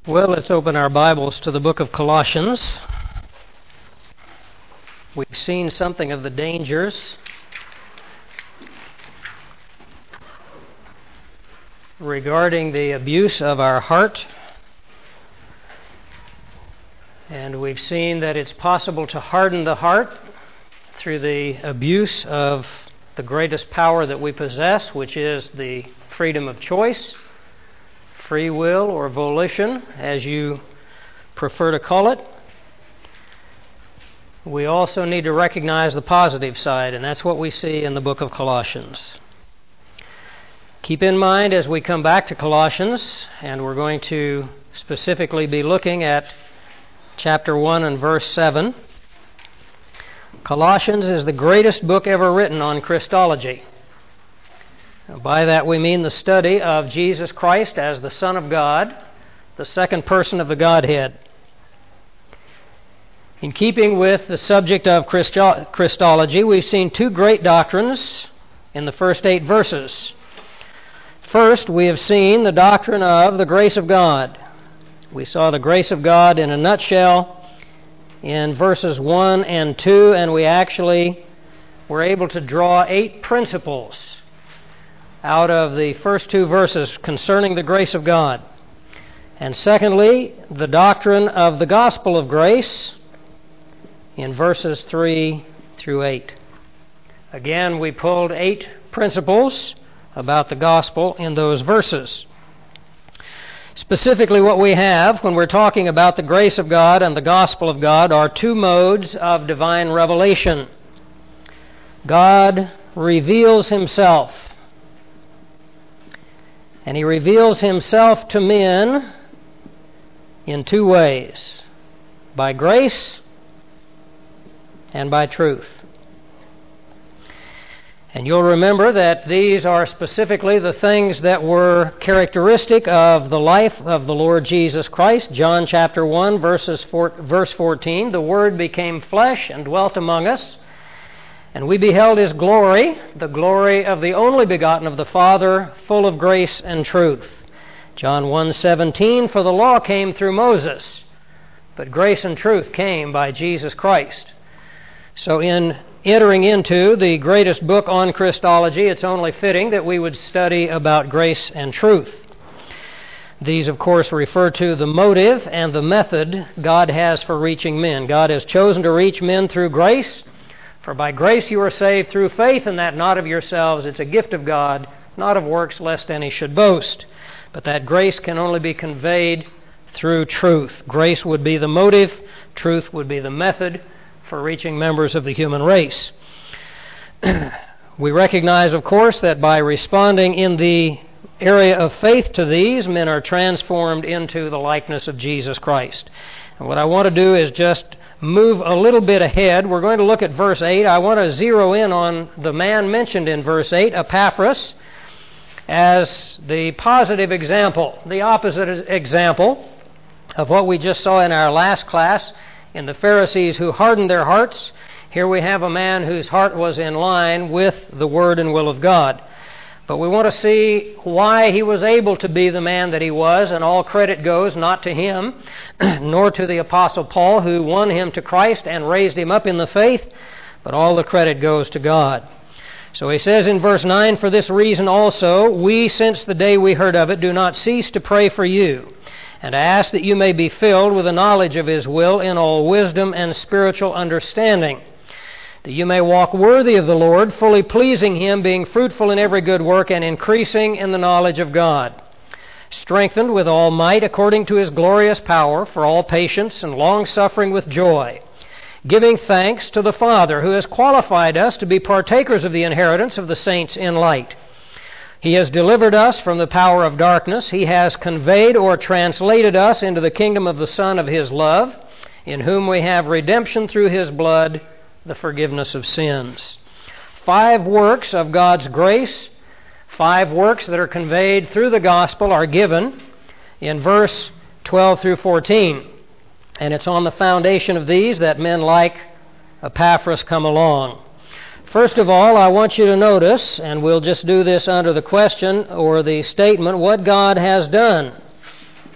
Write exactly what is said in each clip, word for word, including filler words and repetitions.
Well, let's open our Bibles to the book of Colossians. We've seen something of the dangers regarding the abuse of our heart. And we've seen that it's possible to harden the heart through the abuse of the greatest power that we possess, which is the freedom of choice. Free will or volition, as you prefer to call it. We also need to recognize the positive side, and that's what we see in the book of Colossians. Keep in mind as we come back to Colossians, and we're going to specifically be looking at chapter one and verse seven. Colossians is the greatest book ever written on Christology. By that we mean the study of Jesus Christ as the Son of God, the second person of the Godhead. In keeping with the subject of Christo- Christology, we've seen two great doctrines in the first eight verses. First, we have seen the doctrine of the grace of God. We saw the grace of God in a nutshell in verses one and two, and we actually were able to draw eight principles out of the first two verses concerning the grace of God. And secondly, the doctrine of the gospel of grace in verses three through eight. Again, we pulled eight principles about the gospel in those verses. Specifically, what we have when we're talking about the grace of God and the gospel of God are two modes of divine revelation. God reveals Himself. And He reveals Himself to men in two ways, by grace and by truth. And you'll remember that these are specifically the things that were characteristic of the life of the Lord Jesus Christ. John chapter one, verses four, verse fourteen, the Word became flesh and dwelt among us, and we beheld His glory, the glory of the only begotten of the Father, full of grace and truth. John one seventeen, for the law came through Moses, but grace and truth came by Jesus Christ. So in entering into the greatest book on Christology, it's only fitting that we would study about grace and truth. These, of course, refer to the motive and the method God has for reaching men. God has chosen to reach men through grace. For by grace you are saved through faith, and that not of yourselves. It's a gift of God, not of works, lest any should boast. But that grace can only be conveyed through truth. Grace would be the motive, truth would be the method for reaching members of the human race. We recognize, of course, that by responding in the area of faith to these, men are transformed into the likeness of Jesus Christ. And what I want to do is just move a little bit ahead. We're going to look at verse eight. I want to zero in on the man mentioned in verse eight, Epaphras, as the positive example, the opposite example of what we just saw in our last class in the Pharisees who hardened their hearts. Here we have a man whose heart was in line with the Word and will of God. But we want to see why he was able to be the man that he was, and all credit goes not to him, nor to the Apostle Paul, who won him to Christ and raised him up in the faith, but all the credit goes to God. So he says in verse nine, for this reason also, we, since the day we heard of it, do not cease to pray for you, and to ask that you may be filled with the knowledge of His will in all wisdom and spiritual understanding, that you may walk worthy of the Lord, fully pleasing Him, being fruitful in every good work, and increasing in the knowledge of God, strengthened with all might according to His glorious power, for all patience and long-suffering with joy, giving thanks to the Father, who has qualified us to be partakers of the inheritance of the saints in light. He has delivered us from the power of darkness. He has conveyed or translated us into the kingdom of the Son of His love, in whom we have redemption through His blood, the forgiveness of sins. Five works of God's grace, five works that are conveyed through the gospel are given in verse twelve through fourteen. And it's on the foundation of these that men like Epaphras come along. First of all, I want you to notice, and we'll just do this under the question or the statement, what God has done.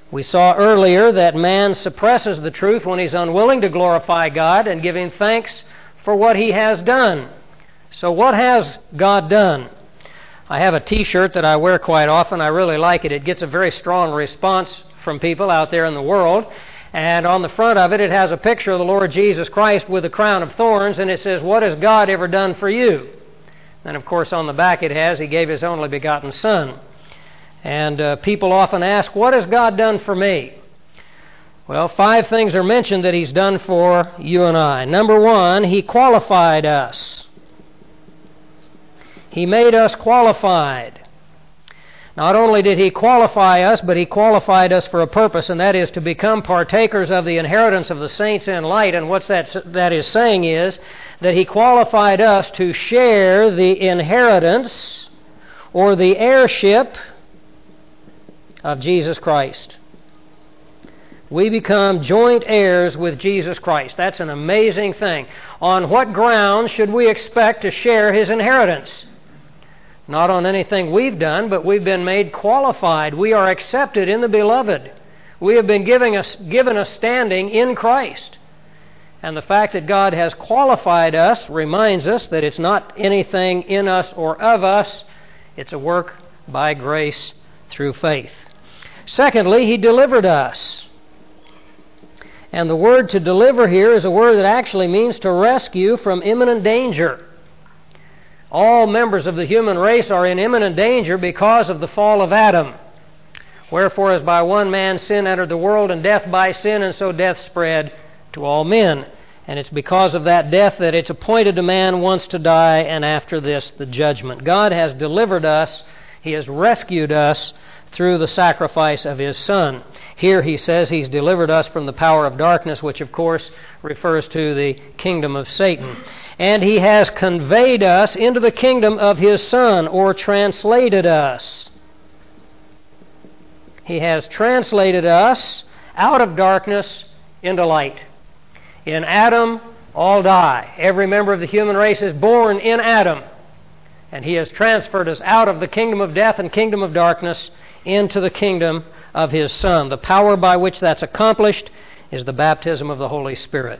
We saw earlier that man suppresses the truth when he's unwilling to glorify God and give Him thanks for what He has done. So what has God done? I have a T-shirt that I wear quite often. I really like it. It gets a very strong response from people out there in the world. And on the front of it, it has a picture of the Lord Jesus Christ with a crown of thorns, and it says, "What has God ever done for you?" And of course on the back it has, He gave His only begotten Son. And uh, people often ask, what has God done for me? Well, five things are mentioned that He's done for you and I. Number one, He qualified us. He made us qualified. Not only did He qualify us, but He qualified us for a purpose, and that is to become partakers of the inheritance of the saints in light. And what that, that is saying is that He qualified us to share the inheritance or the heirship of Jesus Christ. We become joint heirs with Jesus Christ. That's an amazing thing. On what grounds should we expect to share His inheritance? Not on anything we've done, but we've been made qualified. We are accepted in the Beloved. We have been given a, given a standing in Christ. And the fact that God has qualified us reminds us that it's not anything in us or of us. It's a work by grace through faith. Secondly, He delivered us. And the word to deliver here is a word that actually means to rescue from imminent danger. All members of the human race are in imminent danger because of the fall of Adam. Wherefore, as by one man sin entered the world, and death by sin, and so death spread to all men. And it's because of that death that it's appointed to man once to die, and after this the judgment. God has delivered us. He has rescued us through the sacrifice of His Son. Here He says He's delivered us from the power of darkness, which of course refers to the kingdom of Satan. And He has conveyed us into the kingdom of His Son, or translated us. He has translated us out of darkness into light. In Adam, all die. Every member of the human race is born in Adam. And He has transferred us out of the kingdom of death and kingdom of darkness into the kingdom of His Son. The power by which that's accomplished is the baptism of the Holy Spirit.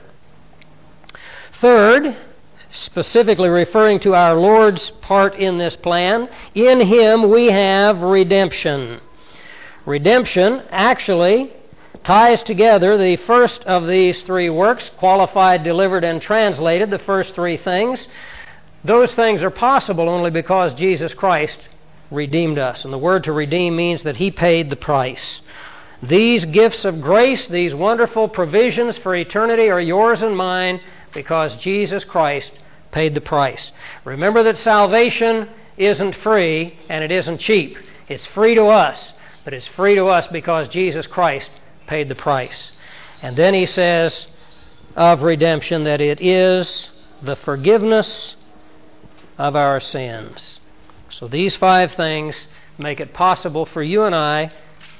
Third, specifically referring to our Lord's part in this plan, in Him we have redemption. Redemption actually ties together the first of these three works, qualified, delivered, and translated, the first three things. Those things are possible only because Jesus Christ redeemed us. And the word to redeem means that He paid the price. These gifts of grace, these wonderful provisions for eternity are yours and mine because Jesus Christ paid the price. Remember that salvation isn't free and it isn't cheap. It's free to us, but it's free to us because Jesus Christ paid the price. And then He says of redemption that it is the forgiveness of our sins. So these five things make it possible for you and I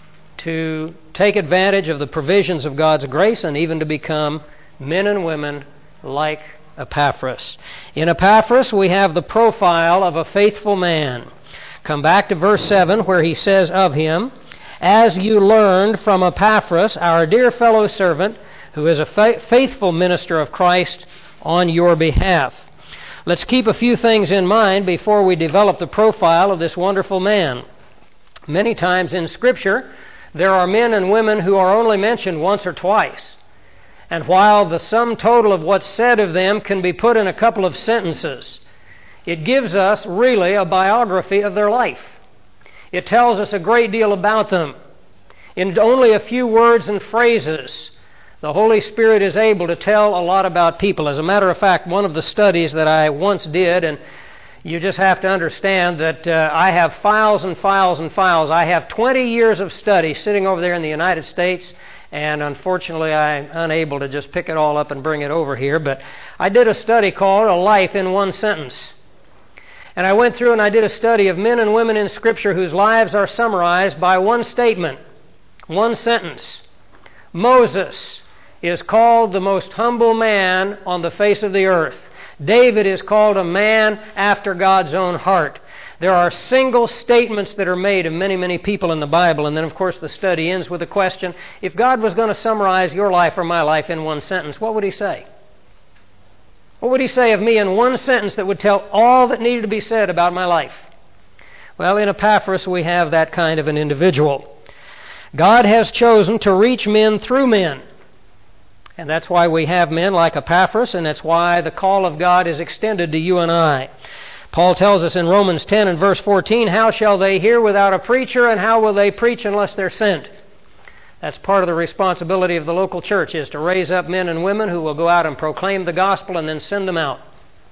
to take advantage of the provisions of God's grace and even to become men and women like Epaphras. In Epaphras, we have the profile of a faithful man. Come back to verse seven where he says of him, "As you learned from Epaphras, our dear fellow servant, who is a fa- faithful minister of Christ on your behalf." Let's keep a few things in mind before we develop the profile of this wonderful man. Many times in Scripture, there are men and women who are only mentioned once or twice. And while the sum total of what's said of them can be put in a couple of sentences, it gives us really a biography of their life. It tells us a great deal about them. In only a few words and phrases, the Holy Spirit is able to tell a lot about people. As a matter of fact, one of the studies that I once did, and you just have to understand that uh, I have files and files and files. I have twenty years of study sitting over there in the United States, and unfortunately I'm unable to just pick it all up and bring it over here. But I did a study called A Life in One Sentence. And I went through and I did a study of men and women in Scripture whose lives are summarized by one statement, one sentence. Moses is called the most humble man on the face of the earth. David is called a man after God's own heart. There are single statements that are made of many, many people in the Bible, and then, of course, the study ends with the question, if God was going to summarize your life or my life in one sentence, what would He say? What would He say of me in one sentence that would tell all that needed to be said about my life? Well, in Epaphras, we have that kind of an individual. God has chosen to reach men through men. And that's why we have men like Epaphras, and that's why the call of God is extended to you and I. Paul tells us in Romans ten and verse fourteen, how shall they hear without a preacher, and how will they preach unless they're sent? That's part of the responsibility of the local church, is to raise up men and women who will go out and proclaim the gospel and then send them out.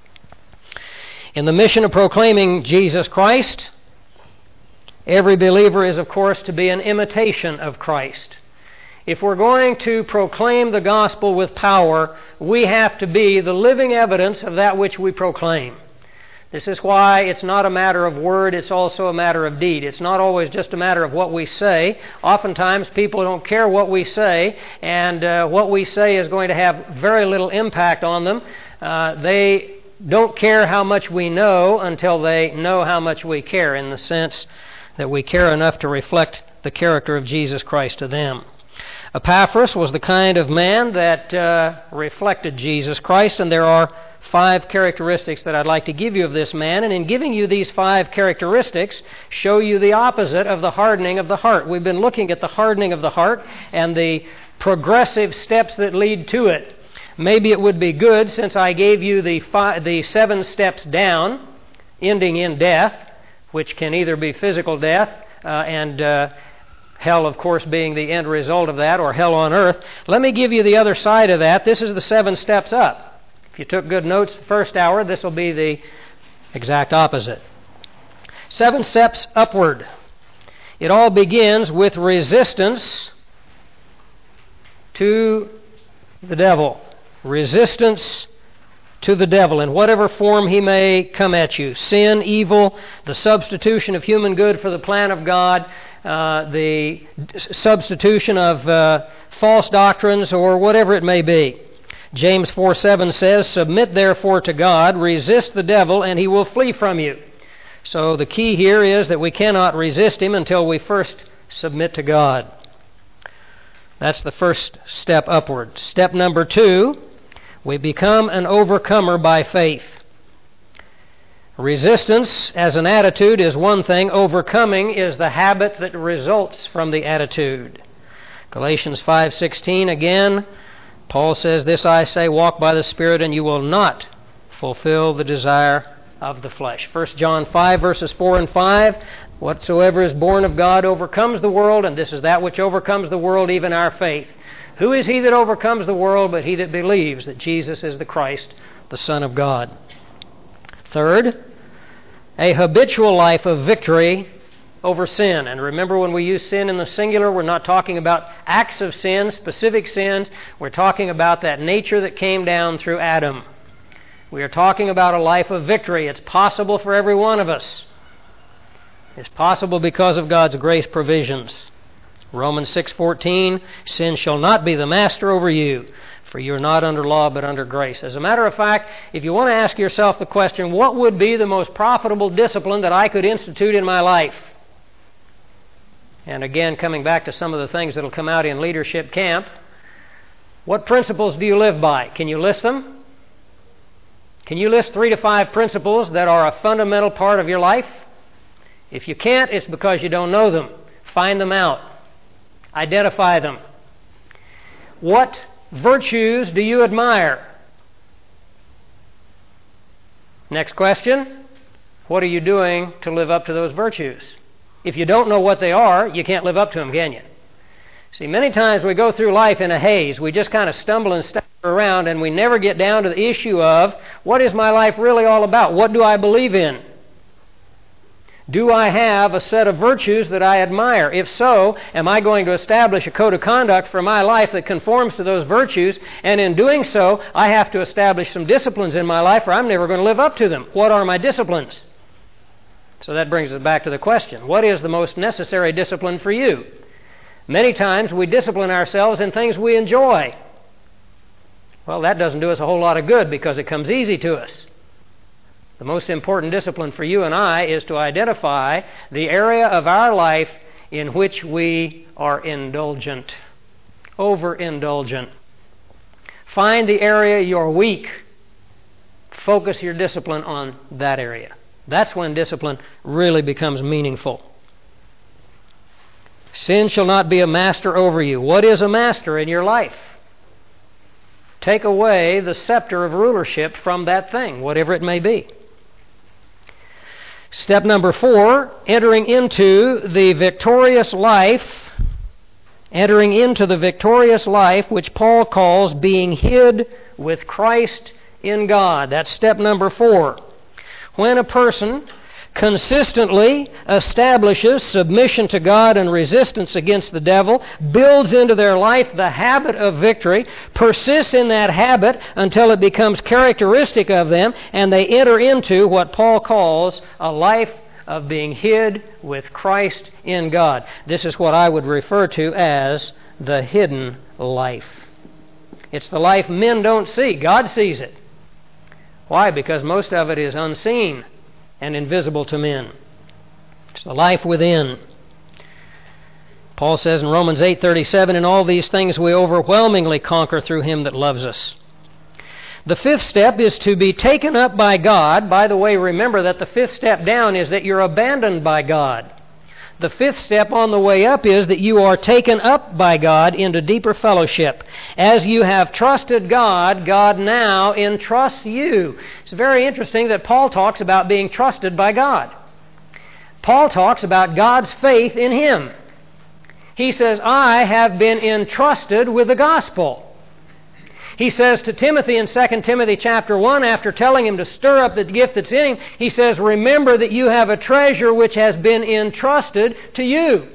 In the mission of proclaiming Jesus Christ, every believer is, of course, to be an imitation of Christ. If we're going to proclaim the gospel with power, we have to be the living evidence of that which we proclaim. This is why it's not a matter of word, it's also a matter of deed. It's not always just a matter of what we say. Oftentimes people don't care what we say, and uh, what we say is going to have very little impact on them. Uh, they don't care how much we know until they know how much we care, in the sense that we care enough to reflect the character of Jesus Christ to them. Epaphras was the kind of man that uh, reflected Jesus Christ, and there are five characteristics that I'd like to give you of this man, and in giving you these five characteristics, show you the opposite of the hardening of the heart. We've been looking at the hardening of the heart and the progressive steps that lead to it. Maybe it would be good, since I gave you the five, the seven steps down, ending in death, which can either be physical death uh, and uh, hell, of course, being the end result of that, or hell on earth. Let me give you the other side of that. This is the seven steps up. If you took good notes the first hour, this will be the exact opposite. Seven steps upward. It all begins with resistance to the devil. Resistance to the devil in whatever form he may come at you. Sin, evil, the substitution of human good for the plan of God, uh, the substitution of uh, false doctrines, or whatever it may be. James four seven says, submit therefore to God, resist the devil, and he will flee from you. So the key here is that we cannot resist him until we first submit to God. That's the first step upward. Step number two, we become an overcomer by faith. Resistance as an attitude is one thing. Overcoming is the habit that results from the attitude. Galatians five sixteen again, Paul says, this I say, walk by the Spirit, and you will not fulfill the desire of the flesh. First John five, verses four and five, whatsoever is born of God overcomes the world, and this is that which overcomes the world, even our faith. Who is he that overcomes the world but he that believes that Jesus is the Christ, the Son of God? Third, a habitual life of victory over sin. And remember, when we use sin in the singular, we're not talking about acts of sin, specific sins. We're talking about that nature that came down through Adam. We are talking about a life of victory. It's possible for every one of us. It's possible because of God's grace provisions. Romans six fourteen, sin shall not be the master over you, for you are not under law but under grace. As a matter of fact, if you want to ask yourself the question, what would be the most profitable discipline that I could institute in my life? And again, coming back to some of the things that will come out in leadership camp, what principles do you live by? Can you list them? Can you list three to five principles that are a fundamental part of your life? If you can't, it's because you don't know them. Find them out. Identify them. What virtues do you admire? Next question. What are you doing to live up to those virtues? If you don't know what they are, you can't live up to them, can you? See, many times we go through life in a haze. We just kind of stumble and stagger around, and we never get down to the issue of, what is my life really all about? What do I believe in? Do I have a set of virtues that I admire? If so, am I going to establish a code of conduct for my life that conforms to those virtues? And in doing so, I have to establish some disciplines in my life, or I'm never going to live up to them. What are my disciplines? So that brings us back to the question, what is the most necessary discipline for you? Many times we discipline ourselves in things we enjoy. Well, that doesn't do us a whole lot of good because it comes easy to us. The most important discipline for you and I is to identify the area of our life in which we are indulgent, overindulgent. Find the area you're weak. Focus your discipline on that area. That's when discipline really becomes meaningful. Sin shall not be a master over you. What is a master in your life? Take away the scepter of rulership from that thing, whatever it may be. Step number four, entering into the victorious life, entering into the victorious life which Paul calls being hid with Christ in God. That's step number four. When a person consistently establishes submission to God and resistance against the devil, builds into their life the habit of victory, persists in that habit until it becomes characteristic of them, and they enter into what Paul calls a life of being hid with Christ in God. This is what I would refer to as the hidden life. It's the life men don't see. God sees it. Why? Because most of it is unseen and invisible to men. It's the life within. Paul says in Romans eight thirty-seven, "In all these things we overwhelmingly conquer through Him that loves us." The fifth step is to be taken up by God. By the way, remember that the fifth step down is that you're abandoned by God. The fifth step on the way up is that you are taken up by God into deeper fellowship. As you have trusted God, God now entrusts you. It's very interesting that Paul talks about being trusted by God. Paul talks about God's faith in him. He says, I have been entrusted with the gospel. He says to Timothy in Second Timothy chapter one, after telling him to stir up the gift that's in him, he says, remember that you have a treasure which has been entrusted to you.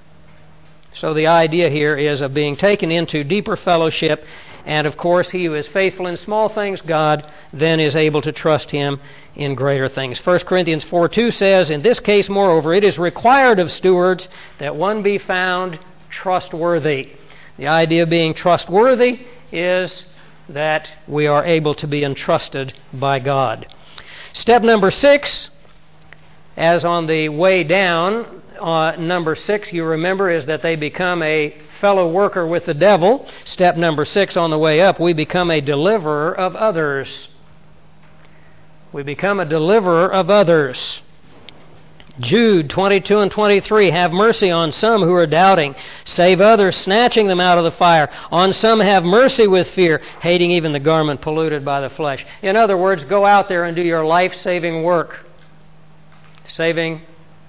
So the idea here is of being taken into deeper fellowship, and of course he who is faithful in small things, God then is able to trust him in greater things. First Corinthians four two says, in this case, moreover, it is required of stewards that one be found trustworthy. The idea of being trustworthy is that we are able to be entrusted by God. Step number six, as on the way down, uh, number six, you remember, is that they become a fellow worker with the devil. Step number six on the way up, we become a deliverer of others. We become a deliverer of others. Jude twenty-two and twenty-three, have mercy on some who are doubting. Save others, snatching them out of the fire. On some have mercy with fear, hating even the garment polluted by the flesh. In other words, go out there and do your life-saving work. Saving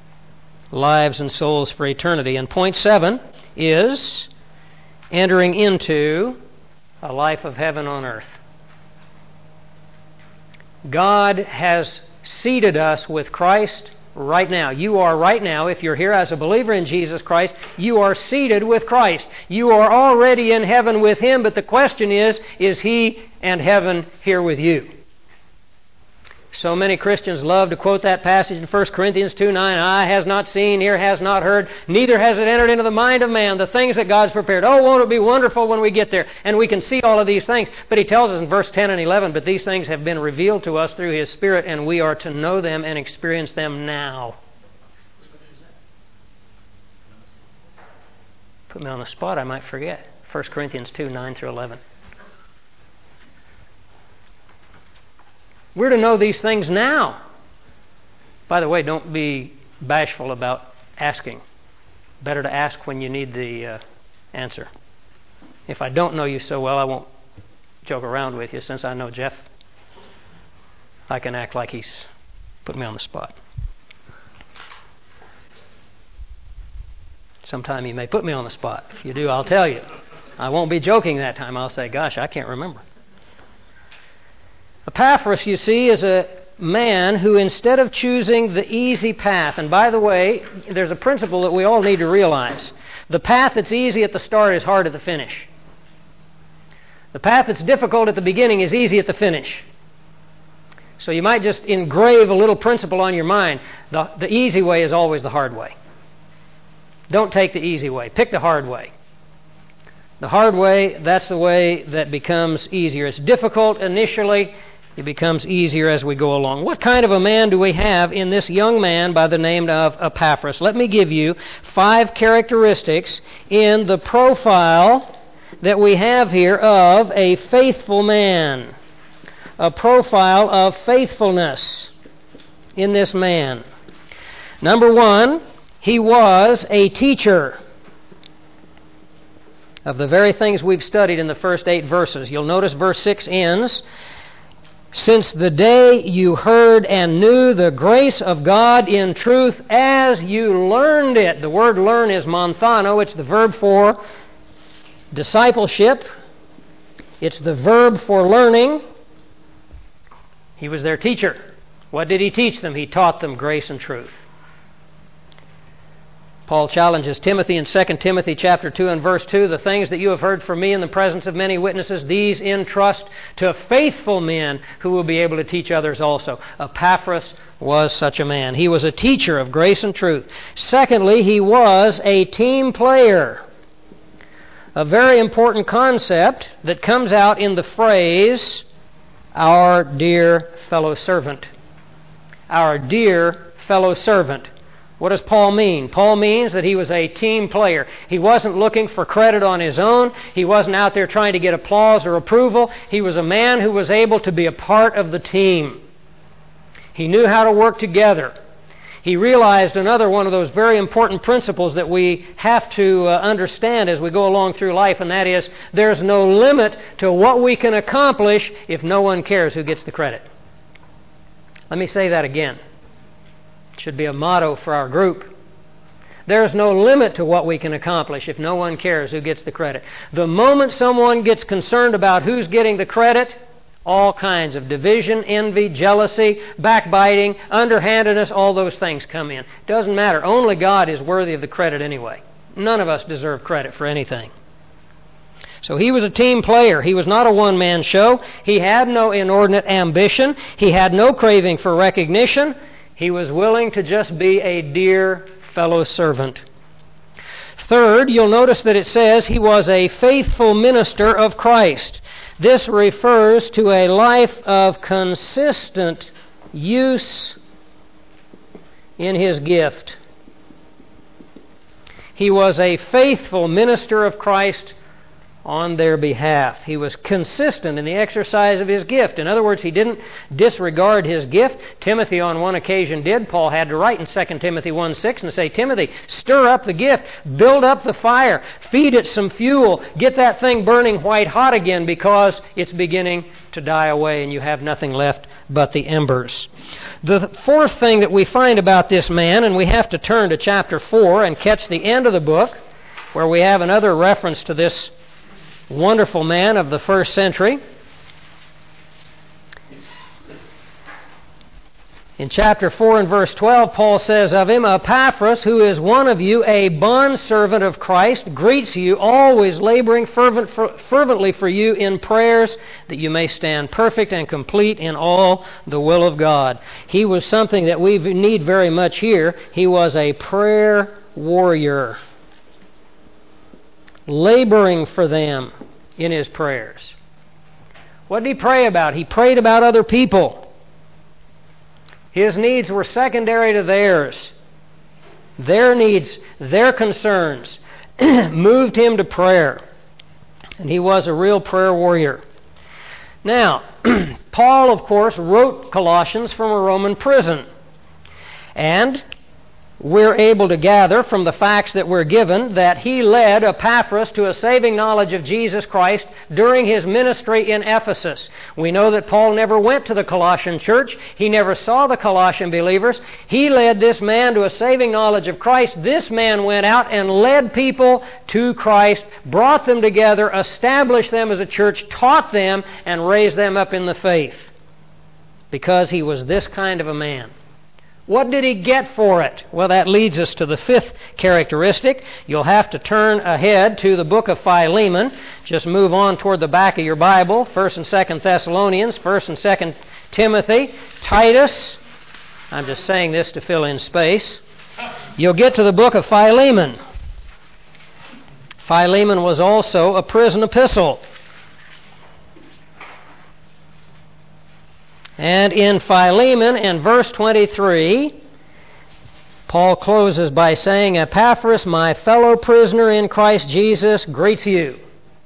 lives and souls for eternity. And point seven is entering into a life of heaven on earth. God has seated us with Christ right now. You are right now, if you're here as a believer in Jesus Christ, you are seated with Christ. You are already in heaven with Him, but the question is, is He and heaven here with you? So many Christians love to quote that passage in First Corinthians two nine, eye has not seen, ear has not heard, neither has it entered into the mind of man, the things that God's prepared. Oh, won't it be wonderful when we get there and we can see all of these things. But he tells us in verse ten and eleven, but these things have been revealed to us through His Spirit, and we are to know them and experience them now. Put me on the spot, I might forget. First Corinthians two nine through eleven. We're to know these things now. By the way, don't be bashful about asking. Better to ask when you need the uh, answer. If I don't know you so well, I won't joke around with you. Since I know Jeff, I can act like he's put me on the spot. Sometime he may put me on the spot. If you do, I'll tell you. I won't be joking that time. I'll say, gosh, I can't remember. Epaphras, you see, is a man who, instead of choosing the easy path, and by the way, there's a principle that we all need to realize. The path that's easy at the start is hard at the finish. The path that's difficult at the beginning is easy at the finish. So you might just engrave a little principle on your mind. The, the easy way is always the hard way. Don't take the easy way. Pick the hard way. The hard way, that's the way that becomes easier. It's difficult initially. It becomes easier as we go along. What kind of a man do we have in this young man by the name of Epaphras? Let me give you five characteristics in the profile that we have here of a faithful man. A profile of faithfulness in this man. Number one, he was a teacher of the very things we've studied in the first eight verses. You'll notice verse six ends, "Since the day you heard and knew the grace of God in truth as you learned it." The word learn is monthano. It's the verb for discipleship. It's the verb for learning. He was their teacher. What did he teach them? He taught them grace and truth. Paul challenges Timothy in Second Timothy chapter two and verse two, "The things that you have heard from me in the presence of many witnesses, these entrust to faithful men who will be able to teach others also." Epaphras was such a man. He was a teacher of grace and truth. Secondly, he was a team player. A very important concept that comes out in the phrase, "our dear fellow servant." Our dear fellow servant. What does Paul mean? Paul means that he was a team player. He wasn't looking for credit on his own. He wasn't out there trying to get applause or approval. He was a man who was able to be a part of the team. He knew how to work together. He realized another one of those very important principles that we have to uh, understand as we go along through life, and that is there's no limit to what we can accomplish if no one cares who gets the credit. Let me say that again. Should be a motto for our group. There's no limit to what we can accomplish if no one cares who gets the credit. The moment someone gets concerned about who's getting the credit, all kinds of division, envy, jealousy, backbiting, underhandedness, all those things come in. Doesn't matter. Only God is worthy of the credit anyway. None of us deserve credit for anything. So he was a team player. He was not a one-man show. He had no inordinate ambition. He had no craving for recognition. He was willing to just be a dear fellow servant. Third, you'll notice that it says he was a faithful minister of Christ. This refers to a life of consistent use in his gift. He was a faithful minister of Christ on their behalf. He was consistent in the exercise of his gift. In other words, he didn't disregard his gift. Timothy on one occasion did. Paul had to write in Second Timothy one six and say, "Timothy, stir up the gift, build up the fire, feed it some fuel, get that thing burning white hot again because it's beginning to die away and you have nothing left but the embers." The fourth thing that we find about this man, and we have to turn to chapter four and catch the end of the book where we have another reference to this wonderful man of the first century. In chapter four and verse twelve, Paul says of him, "Epaphras, who is one of you, a bondservant of Christ, greets you, always laboring fervent for, fervently for you in prayers, that you may stand perfect and complete in all the will of God." He was something that we need very much here. He was a prayer warrior, laboring for them in his prayers. What did he pray about? He prayed about other people. His needs were secondary to theirs. Their needs, their concerns moved him to prayer. And he was a real prayer warrior. Now, Paul, of course, wrote Colossians from a Roman prison. And we're able to gather from the facts that we're given that he led Epaphras to a saving knowledge of Jesus Christ during his ministry in Ephesus. We know that Paul never went to the Colossian church. He never saw the Colossian believers. He led this man to a saving knowledge of Christ. This man went out and led people to Christ, brought them together, established them as a church, taught them, and raised them up in the faith because he was this kind of a man. What did he get for it? Well, that leads us to the fifth characteristic. You'll have to turn ahead to the book of Philemon. Just move on toward the back of your Bible. First and Second Thessalonians, First and Second Timothy, Titus. I'm just saying this to fill in space. You'll get to the book of Philemon. Philemon was also a prison epistle. And in Philemon, in verse twenty-three, Paul closes by saying, Epaphras, my fellow prisoner in Christ Jesus, greets you.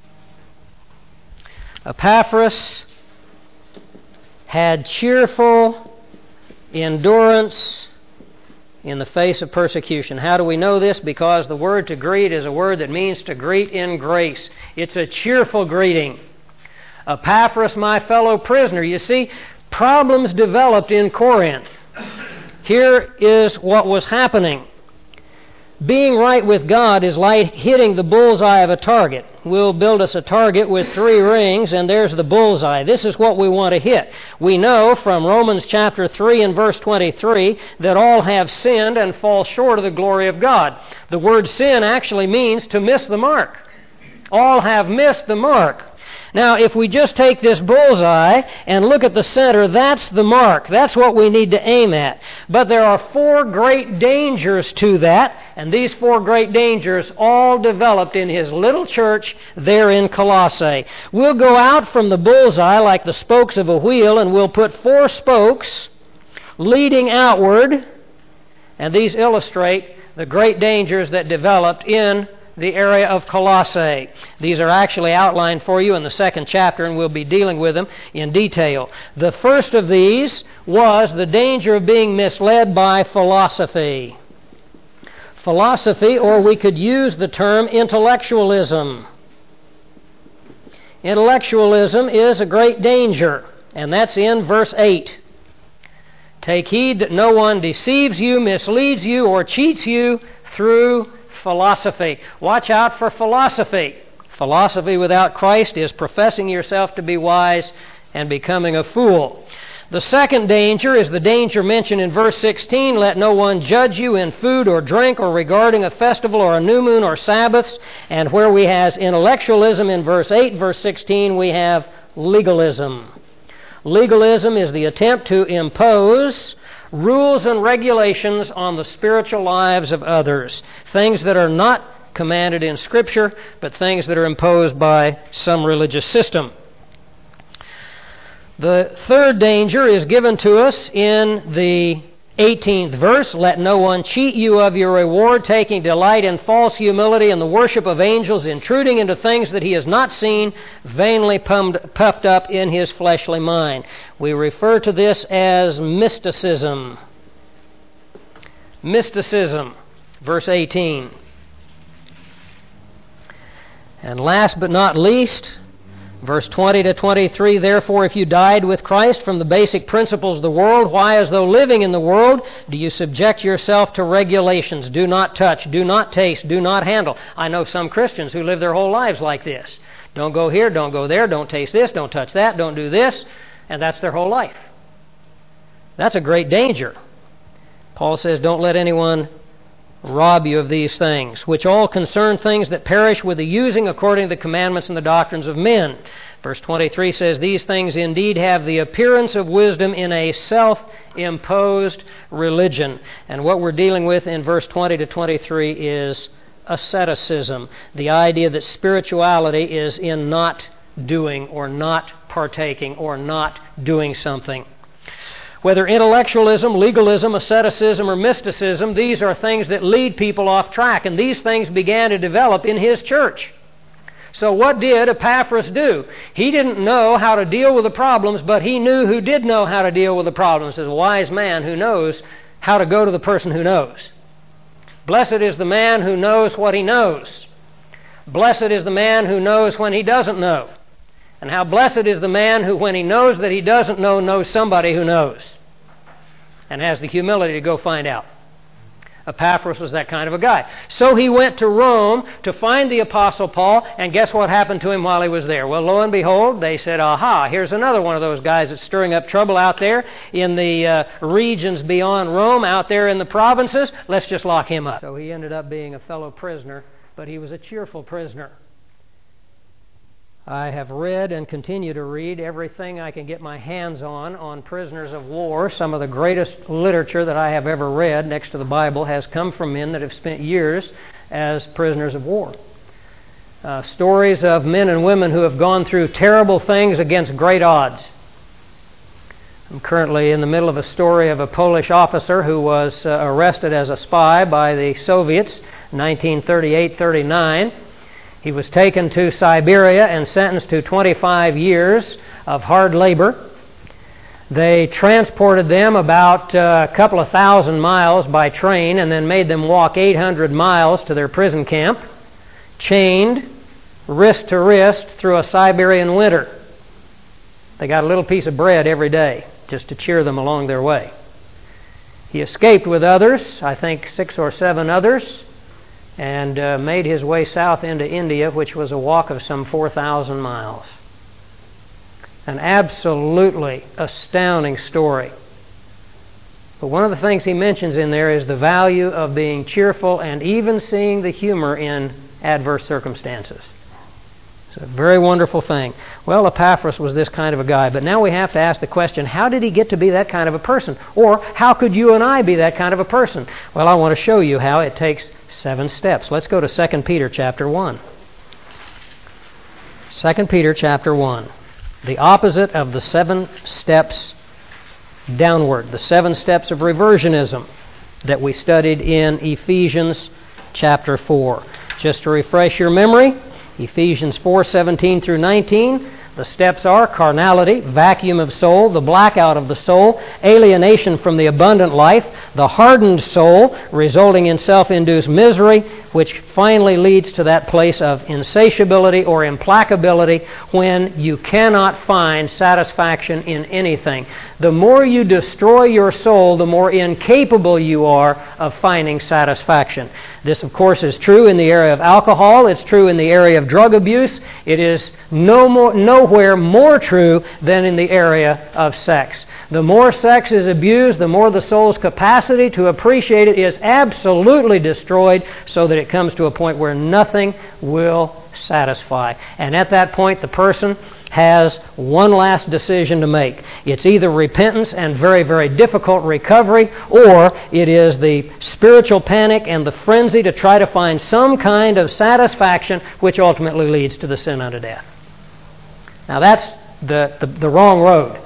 Epaphras had cheerful endurance in the face of persecution. How do we know this? Because the word to greet is a word that means to greet in grace. It's a cheerful greeting. Epaphras, my fellow prisoner. You see, problems developed in Corinth. Here is what was happening. Being right with God is like hitting the bullseye of a target. We'll build us a target with three rings, and there's the bullseye. This is what we want to hit. We know from Romans chapter three and verse twenty-three that all have sinned and fall short of the glory of God. The word sin actually means to miss the mark. All have missed the mark. Now, if we just take this bullseye and look at the center, that's the mark. That's what we need to aim at. But there are four great dangers to that, and these four great dangers all developed in his little church there in Colossae. We'll go out from the bullseye like the spokes of a wheel, and we'll put four spokes leading outward, and these illustrate the great dangers that developed in the area of Colossae. These are actually outlined for you in the second chapter, and we'll be dealing with them in detail. The first of these was the danger of being misled by philosophy. Philosophy, or we could use the term intellectualism. Intellectualism is a great danger, and that's in verse eight. Take heed that no one deceives you, misleads you, or cheats you through philosophy. Watch out for philosophy. Philosophy without Christ is professing yourself to be wise and becoming a fool. The second danger is the danger mentioned in verse sixteen. Let no one judge you in food or drink or regarding a festival or a new moon or Sabbaths. And where we have intellectualism in verse eight, verse sixteen, we have legalism. Legalism is the attempt to impose rules and regulations on the spiritual lives of others. Things that are not commanded in Scripture, but things that are imposed by some religious system. The third danger is given to us in the eighteenth verse. Let no one cheat you of your reward, taking delight in false humility and the worship of angels, intruding into things that he has not seen, vainly puffed up in his fleshly mind. We refer to this as mysticism. Mysticism, verse eighteen. And last but not least, verse twenty to twenty-three, therefore, if you died with Christ from the basic principles of the world, why, as though living in the world, do you subject yourself to regulations? Do not touch, do not taste, do not handle. I know some Christians who live their whole lives like this. Don't go here, don't go there, don't taste this, don't touch that, don't do this, and that's their whole life. That's a great danger. Paul says, don't let anyone rob you of these things, which all concern things that perish with the using according to the commandments and the doctrines of men. Verse twenty-three says, these things indeed have the appearance of wisdom in a self-imposed religion. And what we're dealing with in verse twenty to twenty-three is asceticism, the idea that spirituality is in not doing or not partaking or not doing something. Whether intellectualism, legalism, asceticism, or mysticism, these are things that lead people off track, and these things began to develop in his church. So what did Epaphras do? He didn't know how to deal with the problems, but he knew who did know how to deal with the problems. As a wise man who knows how to go to the person who knows. Blessed is the man who knows what he knows. Blessed is the man who knows when he doesn't know. And how blessed is the man who, when he knows that he doesn't know, knows somebody who knows and has the humility to go find out. Epaphras was that kind of a guy. So he went to Rome to find the Apostle Paul, and guess what happened to him while he was there? Well, lo and behold, they said, aha, here's another one of those guys that's stirring up trouble out there in the uh, regions beyond Rome, out there in the provinces. Let's just lock him up. So he ended up being a fellow prisoner, but he was a cheerful prisoner. I have read and continue to read everything I can get my hands on on prisoners of war. Some of the greatest literature that I have ever read next to the Bible has come from men that have spent years as prisoners of war. Uh, stories of men and women who have gone through terrible things against great odds. I'm currently in the middle of a story of a Polish officer who was uh, arrested as a spy by the Soviets in nineteen thirty-eight thirty-nine. He was taken to Siberia and sentenced to twenty-five years of hard labor. They transported them about uh, a couple of thousand miles by train and then made them walk eight hundred miles to their prison camp, chained, wrist to wrist, through a Siberian winter. They got a little piece of bread every day just to cheer them along their way. He escaped with others, I think six or seven others, and uh, made his way south into India, which was a walk of some four thousand miles. An absolutely astounding story. But one of the things he mentions in there is the value of being cheerful and even seeing the humor in adverse circumstances. It's a very wonderful thing. Well, Epaphras was this kind of a guy, but now we have to ask the question, how did he get to be that kind of a person? Or how could you and I be that kind of a person? Well, I want to show you how. It takes seven steps. Let's go to Second Peter chapter one. Second Peter chapter one. The opposite of the seven steps downward, the seven steps of reversionism that we studied in Ephesians chapter four. Just to refresh your memory, Ephesians four seventeen through nineteen, the steps are carnality, vacuum of soul, the blackout of the soul, alienation from the abundant life, the hardened soul, resulting in self-induced misery, which finally leads to that place of insatiability or implacability when you cannot find satisfaction in anything. The more you destroy your soul, the more incapable you are of finding satisfaction. This, of course, is true in the area of alcohol. It's true in the area of drug abuse. It is no more, nowhere more true than in the area of sex. The more sex is abused, the more the soul's capacity to appreciate it is absolutely destroyed, so that it comes to a point where nothing will satisfy. And at that point, the person has one last decision to make. It's either repentance and very, very difficult recovery, or it is the spiritual panic and the frenzy to try to find some kind of satisfaction, which ultimately leads to the sin unto death. Now that's the, the, the wrong road.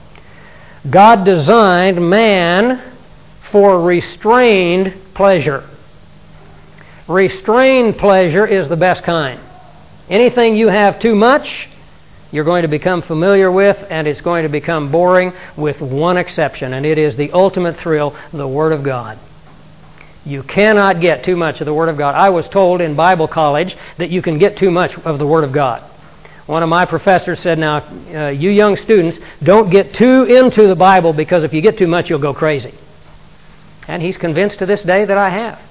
God designed man for restrained pleasure. Restrained pleasure is the best kind. Anything you have too much, you're going to become familiar with, and it's going to become boring, with one exception, and it is the ultimate thrill, the Word of God. You cannot get too much of the Word of God. I was told in Bible college that you can get too much of the Word of God. One of my professors said, now, uh, you young students, don't get too into the Bible, because if you get too much, you'll go crazy. And he's convinced to this day that I have.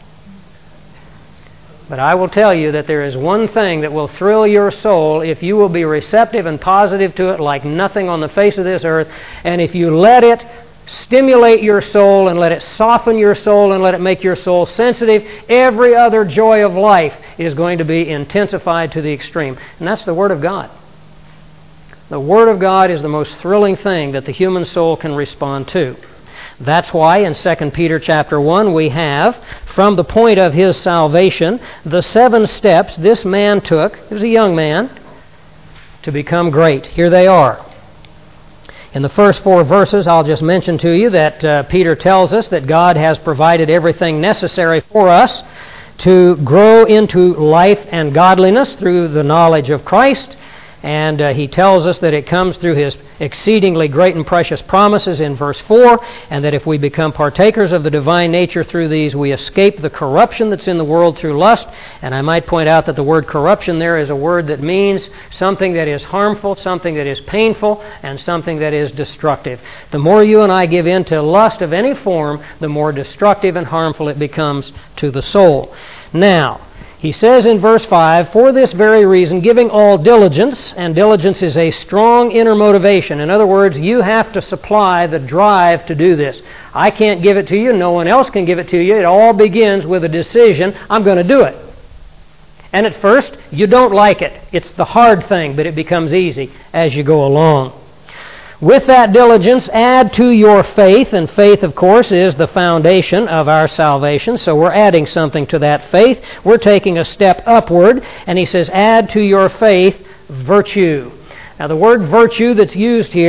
But I will tell you that there is one thing that will thrill your soul if you will be receptive and positive to it like nothing on the face of this earth. And if you let it stimulate your soul and let it soften your soul and let it make your soul sensitive, every other joy of life is going to be intensified to the extreme. And that's the Word of God. The Word of God is the most thrilling thing that the human soul can respond to. That's why in Second Peter chapter one we have, from the point of his salvation, the seven steps this man took, he was a young man, to become great. Here they are. In the first four verses, I'll just mention to you that uh, Peter tells us that God has provided everything necessary for us to grow into life and godliness through the knowledge of Christ. And uh, he tells us that it comes through his exceedingly great and precious promises in verse four, and that if we become partakers of the divine nature through these, we escape the corruption that's in the world through lust. And I might point out that the word corruption there is a word that means something that is harmful, something that is painful, and something that is destructive. The more you and I give in to lust of any form, the more destructive and harmful it becomes to the soul. Now, he says in verse five, for this very reason, giving all diligence, and diligence is a strong inner motivation. In other words, you have to supply the drive to do this. I can't give it to you. No one else can give it to you. It all begins with a decision. I'm going to do it. And at first, you don't like it. It's the hard thing, but it becomes easy as you go along. With that diligence, add to your faith, and faith, of course, is the foundation of our salvation, so we're adding something to that faith. We're taking a step upward, and he says, add to your faith virtue. Now, the word virtue that's used here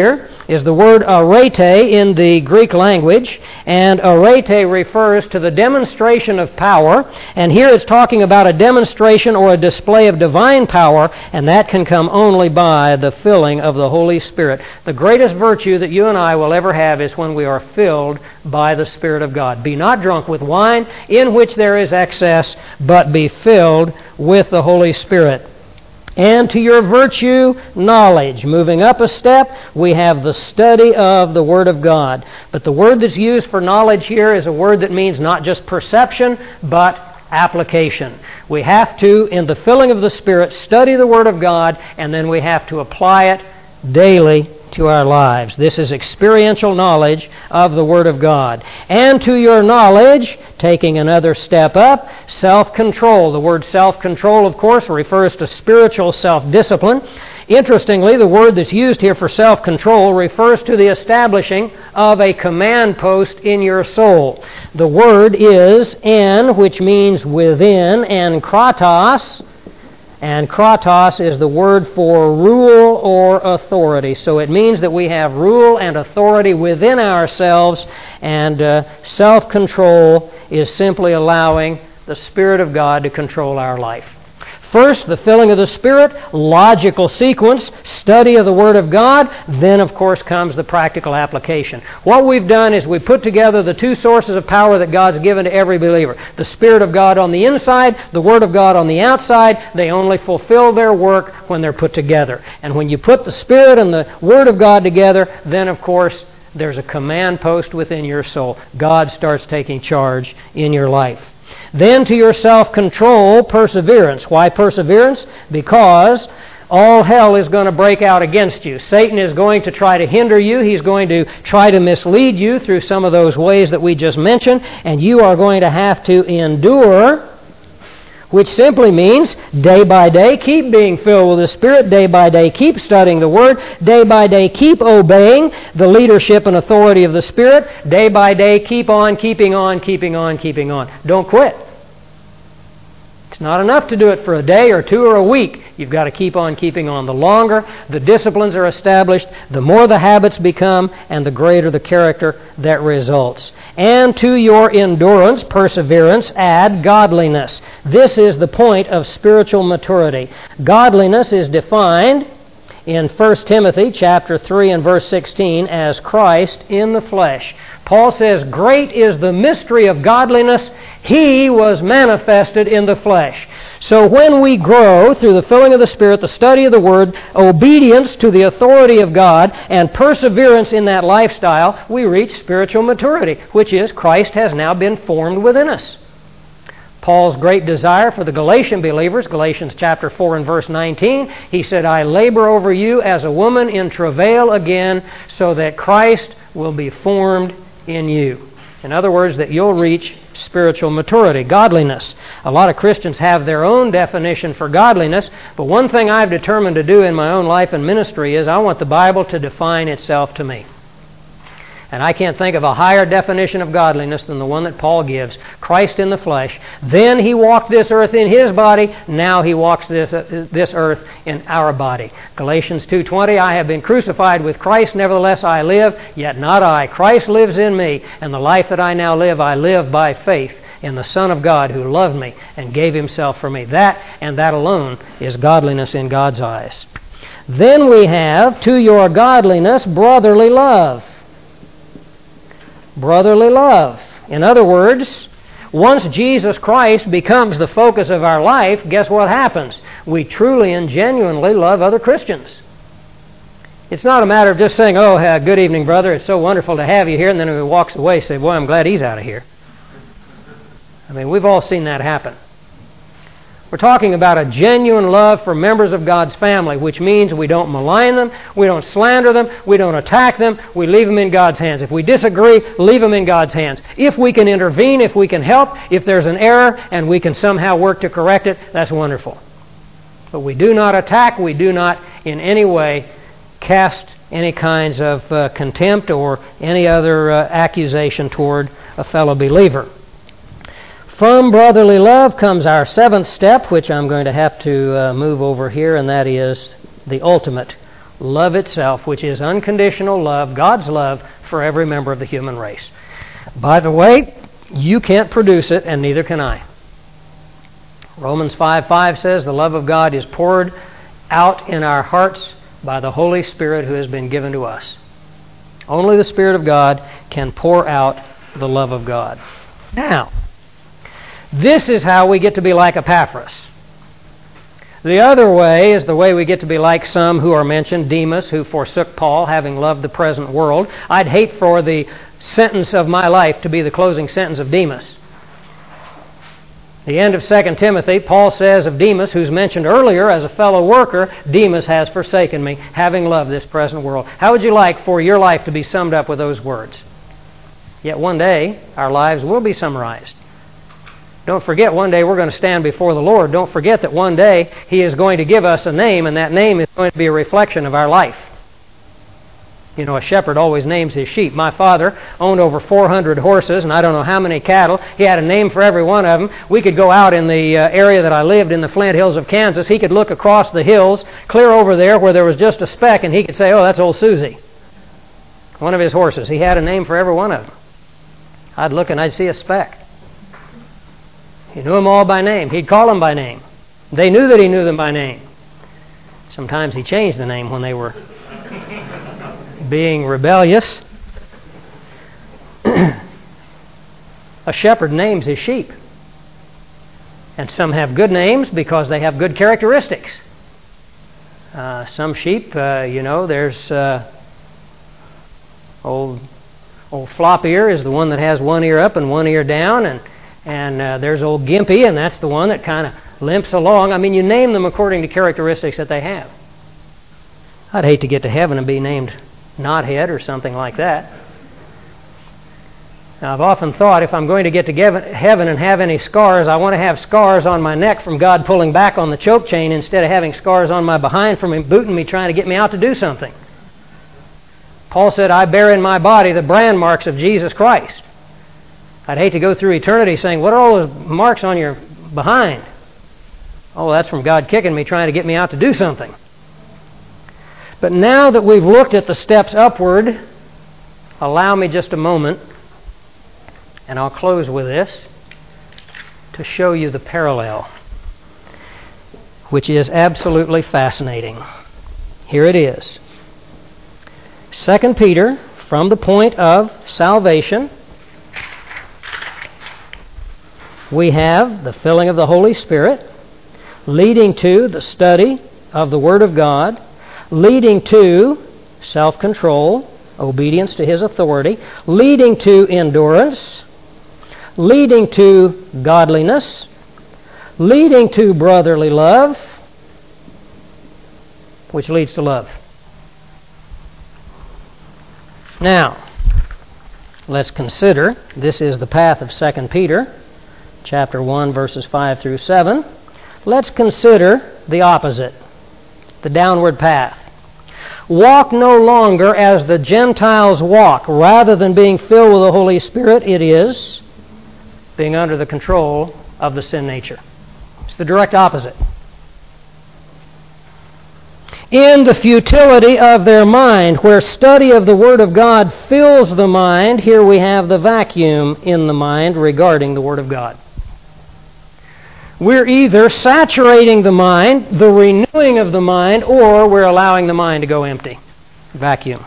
is the word arete in the Greek language, and arete refers to the demonstration of power, and here it's talking about a demonstration or a display of divine power, and that can come only by the filling of the Holy Spirit. The greatest virtue that you and I will ever have is when we are filled by the Spirit of God. Be not drunk with wine, in which there is excess, but be filled with the Holy Spirit. And to your virtue, knowledge. Moving up a step, we have the study of the Word of God. But the word that's used for knowledge here is a word that means not just perception, but application. We have to, in the filling of the Spirit, study the Word of God, and then we have to apply it daily to our lives. This is experiential knowledge of the Word of God. And to your knowledge, taking another step up, self-control. The word self-control, of course, refers to spiritual self-discipline. Interestingly, the word that's used here for self-control refers to the establishing of a command post in your soul. The word is en, which means within, and kratos. And kratos is the word for rule or authority. So it means that we have rule and authority within ourselves, and uh, self-control is simply allowing the Spirit of God to control our life. First, the filling of the Spirit, logical sequence, study of the Word of God, then of course comes the practical application. What we've done is we put together the two sources of power that God's given to every believer. The Spirit of God on the inside, the Word of God on the outside. They only fulfill their work when they're put together. And when you put the Spirit and the Word of God together, then of course there's a command post within your soul. God starts taking charge in your life. Then to your self-control, perseverance. Why perseverance? Because all hell is going to break out against you. Satan is going to try to hinder you. He's going to try to mislead you through some of those ways that we just mentioned, and you are going to have to endure, which simply means day by day keep being filled with the Spirit, day by day keep studying the Word, day by day keep obeying the leadership and authority of the Spirit, day by day keep on, keeping on, keeping on, keeping on. Don't quit. It's not enough to do it for a day or two or a week. You've got to keep on keeping on. The longer the disciplines are established, the more the habits become, and the greater the character that results. And to your endurance, perseverance, add godliness. This is the point of spiritual maturity. Godliness is defined in First Timothy chapter three and verse sixteen as Christ in the flesh. Paul says, "Great is the mystery of godliness. He was manifested in the flesh." So when we grow through the filling of the Spirit, the study of the Word, obedience to the authority of God, and perseverance in that lifestyle, we reach spiritual maturity, which is Christ has now been formed within us. Paul's great desire for the Galatian believers, Galatians chapter four and verse nineteen, he said, "I labor over you as a woman in travail again, so that Christ will be formed in you." In other words, that you'll reach spiritual maturity, godliness. A lot of Christians have their own definition for godliness, but one thing I've determined to do in my own life and ministry is I want the Bible to define itself to me. And I can't think of a higher definition of godliness than the one that Paul gives. Christ in the flesh. Then He walked this earth in His body. Now He walks this, uh, this earth in our body. Galatians two twenty, "I have been crucified with Christ, nevertheless I live, yet not I. Christ lives in me, and the life that I now live, I live by faith in the Son of God who loved me and gave Himself for me." That and that alone is godliness in God's eyes. Then we have, to your godliness, brotherly love. Brotherly love. In other words, once Jesus Christ becomes the focus of our life, guess what happens? We truly and genuinely love other Christians. It's not a matter of just saying, "Oh, uh, good evening, brother. It's so wonderful to have you here," and then when he walks away, say, "Boy, I'm glad he's out of here." I mean, we've all seen that happen. We're talking about a genuine love for members of God's family, which means we don't malign them, we don't slander them, we don't attack them, we leave them in God's hands. If we disagree, leave them in God's hands. If we can intervene, if we can help, if there's an error and we can somehow work to correct it, that's wonderful. But we do not attack, we do not in any way cast any kinds of uh, contempt or any other uh, accusation toward a fellow believer. From brotherly love comes our seventh step, which I'm going to have to uh, move over here, and that is the ultimate love itself, which is unconditional love, God's love for every member of the human race. By the way, you can't produce it, and neither can I. Romans five five says the love of God is poured out in our hearts by the Holy Spirit who has been given to us. Only the Spirit of God can pour out the love of God. Now, this is how we get to be like Epaphras. The other way is the way we get to be like some who are mentioned, Demas, who forsook Paul, having loved the present world. I'd hate for the sentence of my life to be the closing sentence of Demas. The end of Second Timothy, Paul says of Demas, who's mentioned earlier as a fellow worker, Demas has forsaken me, having loved this present world. How would you like for your life to be summed up with those words? Yet one day, our lives will be summarized. Don't forget, one day we're going to stand before the Lord. Don't forget that one day He is going to give us a name, and that name is going to be a reflection of our life. You know, a shepherd always names his sheep. My father owned over four hundred horses, and I don't know how many cattle. He had a name for every one of them. We could go out in the uh, area that I lived in, the Flint Hills of Kansas. He could look across the hills, clear over there where there was just a speck, and he could say, oh, that's old Susie. One of his horses. He had a name for every one of them. I'd look and I'd see a speck. He knew them all by name. He'd call them by name. They knew that he knew them by name. Sometimes he changed the name when they were being rebellious. A shepherd names his sheep. And some have good names because they have good characteristics. Uh, some sheep, uh, you know, there's uh, old old flop ear is the one that has one ear up and one ear down, and and uh, there's old Gimpy, and that's the one that kind of limps along. I mean, you name them according to characteristics that they have. I'd hate to get to heaven and be named Knothead or something like that. Now, I've often thought if I'm going to get to heaven and have any scars, I want to have scars on my neck from God pulling back on the choke chain instead of having scars on my behind from Him booting me trying to get me out to do something. Paul said, I bear in my body the brand marks of Jesus Christ. I'd hate to go through eternity saying, what are all those marks on your behind? Oh, that's from God kicking me trying to get me out to do something. But now that we've looked at the steps upward, allow me just a moment, and I'll close with this, to show you the parallel, which is absolutely fascinating. Here it is. Second Peter, from the point of salvation, we have the filling of the Holy Spirit, leading to the study of the Word of God, leading to self-control, obedience to His authority, leading to endurance, leading to godliness, leading to brotherly love, which leads to love. Now, let's consider, this is the path of Second Peter, chapter one, verses five through seven. Let's consider the opposite, the downward path. Walk no longer as the Gentiles walk. Rather than being filled with the Holy Spirit, it is being under the control of the sin nature. It's the direct opposite. In the futility of their mind, where study of the Word of God fills the mind, here we have the vacuum in the mind regarding the Word of God. We're either saturating the mind, the renewing of the mind, or we're allowing the mind to go empty. Vacuum.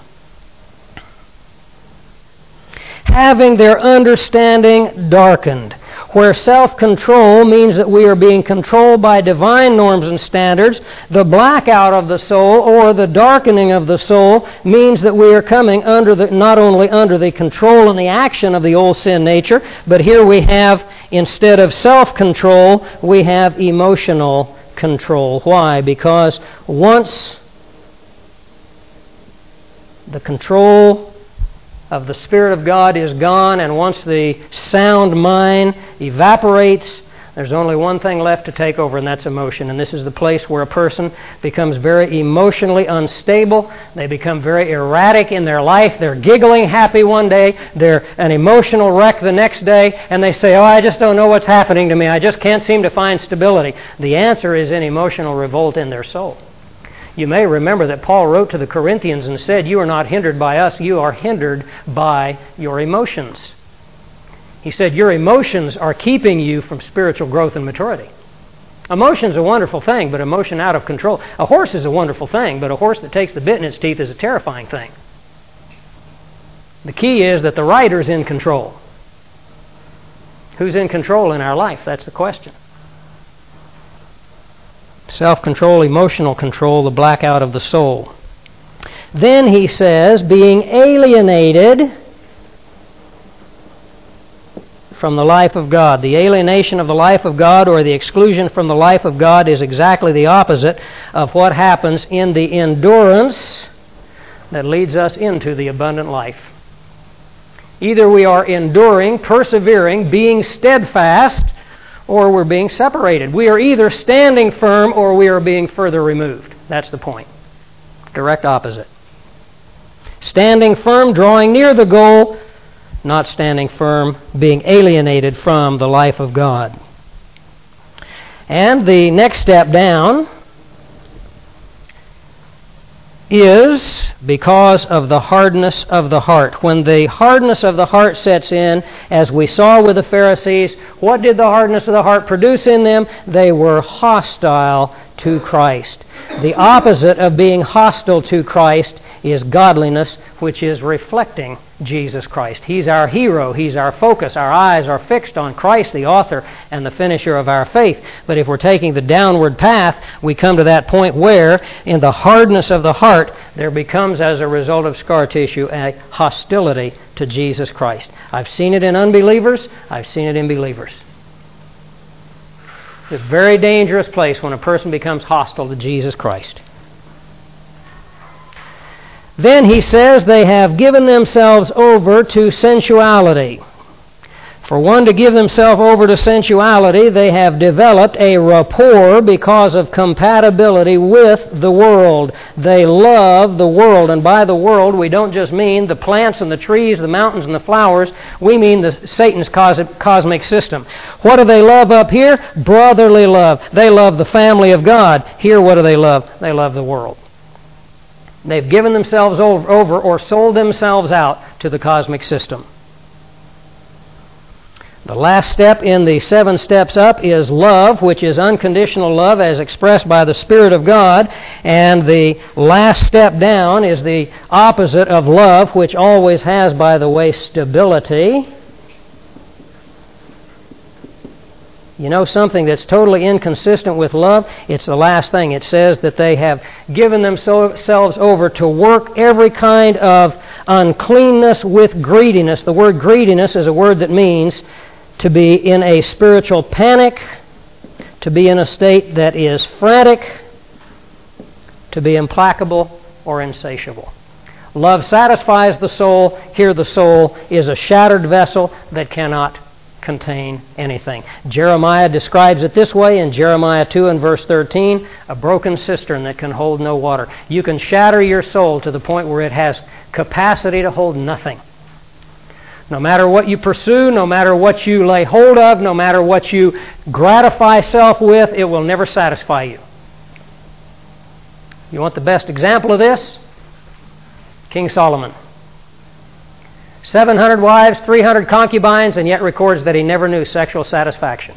Having their understanding darkened, where self-control means that we are being controlled by divine norms and standards, the blackout of the soul or the darkening of the soul means that we are coming under the, not only under the control and the action of the old sin nature, but here we have, instead of self-control, we have emotional control. Why? Because once the control of the Spirit of God is gone, and once the sound mind evaporates, there's only one thing left to take over, and that's emotion. And this is the place where a person becomes very emotionally unstable. They become very erratic in their life. They're giggling happy one day. They're an emotional wreck the next day. And they say, oh, I just don't know what's happening to me. I just can't seem to find stability. The answer is in emotional revolt in their soul. You may remember that Paul wrote to the Corinthians and said, "You are not hindered by us, you are hindered by your emotions." He said, your emotions are keeping you from spiritual growth and maturity. Emotion's a wonderful thing, but emotion out of control. A horse is a wonderful thing, but a horse that takes the bit in its teeth is a terrifying thing. The key is that the rider's in control. Who's in control in our life? That's the question. Self-control, emotional control, the blackout of the soul. Then he says, being alienated from the life of God. The alienation of the life of God, or the exclusion from the life of God, is exactly the opposite of what happens in the endurance that leads us into the abundant life. Either we are enduring, persevering, being steadfast, or we're being separated. We are either standing firm or we are being further removed. That's the point. Direct opposite. Standing firm, drawing near the goal, not standing firm, being alienated from the life of God. And the next step down is because of the hardness of the heart. When the hardness of the heart sets in, as we saw with the Pharisees, what did the hardness of the heart produce in them? They were hostile to Christ. The opposite of being hostile to Christ is godliness, which is reflecting Jesus Christ. He's our hero. He's our focus. Our eyes are fixed on Christ, the author and the finisher of our faith. But if we're taking the downward path, we come to that point where, in the hardness of the heart, there becomes, as a result of scar tissue, a hostility to Jesus Christ. I've seen it in unbelievers. I've seen it in believers. It's a very dangerous place when a person becomes hostile to Jesus Christ. Then he says they have given themselves over to sensuality. For one to give themselves over to sensuality, they have developed a rapport because of compatibility with the world. They love the world. And by the world, we don't just mean the plants and the trees, the mountains and the flowers. We mean the Satan's cosmic system. What do they love up here? Brotherly love. They love the family of God. Here, what do they love? They love the world. They've given themselves over or sold themselves out to the cosmic system. The last step in the seven steps up is love, which is unconditional love as expressed by the Spirit of God. And the last step down is the opposite of love, which always has, by the way, stability. You know something that's totally inconsistent with love? It's the last thing. It says that they have given themselves over to work every kind of uncleanness with greediness. The word greediness is a word that means to be in a spiritual panic, to be in a state that is frantic, to be implacable or insatiable. Love satisfies the soul. Here the soul is a shattered vessel that cannot contain anything. Jeremiah describes it this way in Jeremiah two and verse thirteen, a broken cistern that can hold no water. You can shatter your soul to the point where it has capacity to hold nothing. No matter what you pursue, no matter what you lay hold of, no matter what you gratify self with, it will never satisfy you. You want the best example of this? King Solomon. seven hundred wives, three hundred concubines, and yet records that he never knew sexual satisfaction.